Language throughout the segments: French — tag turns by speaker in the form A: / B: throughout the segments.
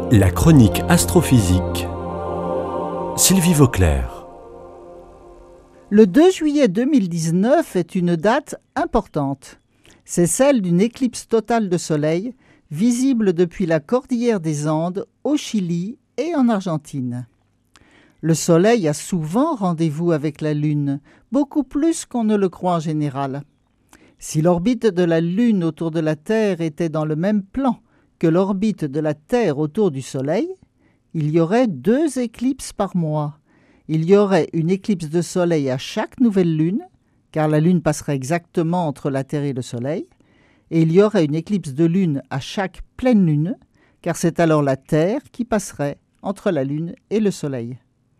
A: La chronique astrophysique. Sylvie Vauclair.
B: Le 2 juillet 2019 est une date importante. C'est celle d'une éclipse totale de soleil, visible depuis la cordillère des Andes, au Chili et en Argentine. Le soleil a souvent rendez-vous avec la Lune, beaucoup plus qu'on ne le croit en général. Si l'orbite de la Lune autour de la Terre était dans le même plan que l'orbite de la Terre autour du Soleil, il y aurait 2 éclipses par mois. Il y aurait une éclipse de Soleil à chaque nouvelle Lune, car la Lune passerait exactement entre la Terre et le Soleil, et il y aurait une éclipse de Lune à chaque pleine Lune, car c'est alors la Terre qui passerait entre la Lune et le Soleil.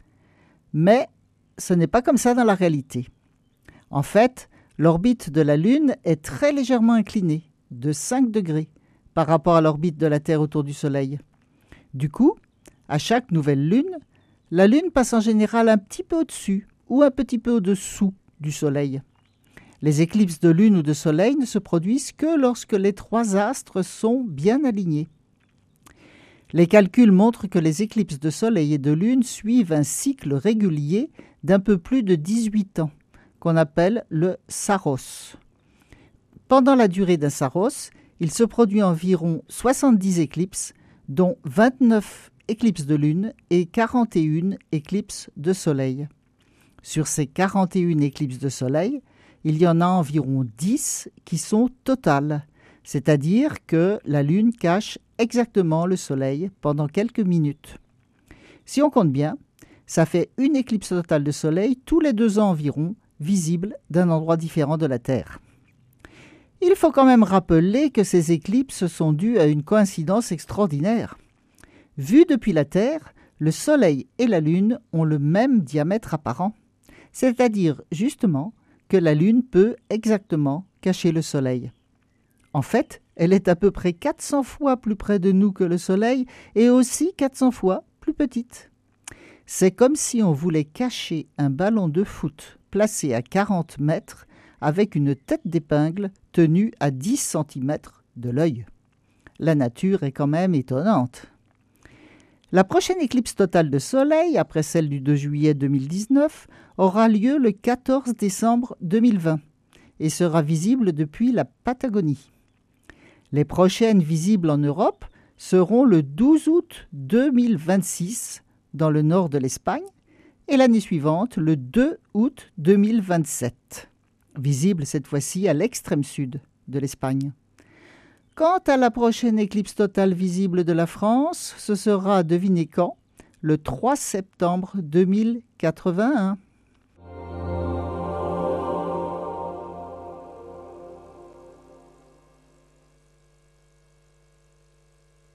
B: Mais ce n'est pas comme ça dans la réalité. En fait, l'orbite de la Lune est très légèrement inclinée, de 5 degrés, par rapport à l'orbite de la Terre autour du Soleil. Du coup, à chaque nouvelle Lune, la Lune passe en général un petit peu au-dessus ou un petit peu au-dessous du Soleil. Les éclipses de Lune ou de Soleil ne se produisent que lorsque les 3 astres sont bien alignés. Les calculs montrent que les éclipses de Soleil et de Lune suivent un cycle régulier d'un peu plus de 18 ans, qu'on appelle le Saros. Pendant la durée d'un Saros, il se produit environ 70 éclipses, dont 29 éclipses de Lune et 41 éclipses de Soleil. Sur ces 41 éclipses de Soleil, il y en a environ 10 qui sont totales, c'est-à-dire que la Lune cache exactement le Soleil pendant quelques minutes. Si on compte bien, ça fait une éclipse totale de Soleil tous les 2 ans environ, visible d'un endroit différent de la Terre. Il faut quand même rappeler que ces éclipses sont dues à une coïncidence extraordinaire. Vu depuis la Terre, le Soleil et la Lune ont le même diamètre apparent, c'est-à-dire justement que la Lune peut exactement cacher le Soleil. En fait, elle est à peu près 400 fois plus près de nous que le Soleil et aussi 400 fois plus petite. C'est comme si on voulait cacher un ballon de foot placé à 40 mètres avec une tête d'épingle tenue à 10 cm de l'œil. La nature est quand même étonnante. La prochaine éclipse totale de Soleil, après celle du 2 juillet 2019, aura lieu le 14 décembre 2020 et sera visible depuis la Patagonie. Les prochaines visibles en Europe seront le 12 août 2026 dans le nord de l'Espagne et l'année suivante le 2 août 2027. Visible cette fois-ci à l'extrême sud de l'Espagne. Quant à la prochaine éclipse totale visible de la France, ce sera, devinez quand, le 3 septembre 2081.